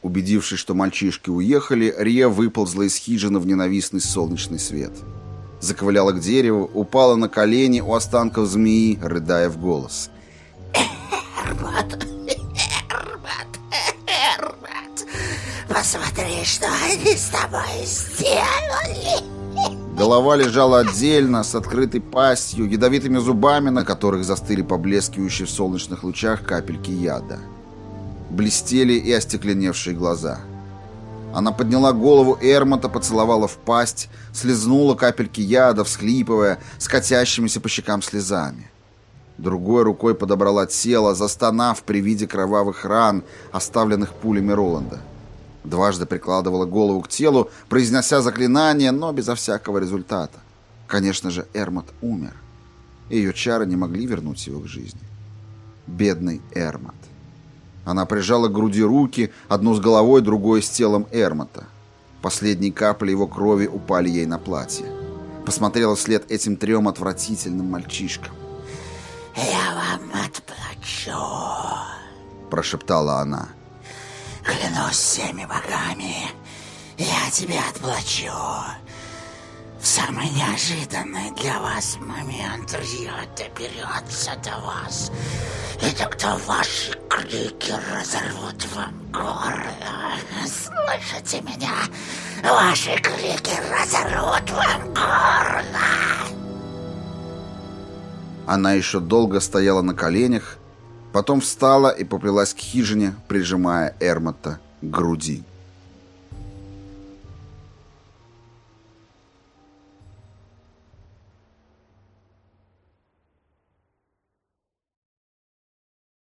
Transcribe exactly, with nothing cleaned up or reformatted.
Убедившись, что мальчишки уехали, Рия выползла из хижины в ненавистный солнечный свет. Заковыляла к дереву, упала на колени у останков змеи, рыдая в голос. «Эрмот, Эрмот, Эрмот, посмотри, что они с тобой сделали!» Голова лежала отдельно, с открытой пастью, ядовитыми зубами, на которых застыли поблескивающие в солнечных лучах капельки яда. Блестели и остекленевшие глаза. Она подняла голову Эрмота, поцеловала в пасть, слезнула капельки яда, всхлипывая, с катящимися по щекам слезами. Другой рукой подобрала тело, застонав при виде кровавых ран, оставленных пулями Роланда. Дважды прикладывала голову к телу, произнося заклинание, но безо всякого результата. Конечно же, Эрмот умер. Ее чары не могли вернуть его к жизни. Бедный Эрмот. Она прижала к груди руки, одну с головой, другой с телом Эрмота. Последние капли его крови упали ей на платье. Посмотрела вслед этим трем отвратительным мальчишкам. «Я вам отплачу», — прошептала она. «Клянусь всеми богами, я тебе отплачу. В самый неожиданный для вас момент Рио доберется до вас, и тогда ваши крики разорвут вам горло. Слышите меня? Ваши крики разорвут вам горло!» Она еще долго стояла на коленях, потом встала и поплелась к хижине, прижимая Эрмота к груди.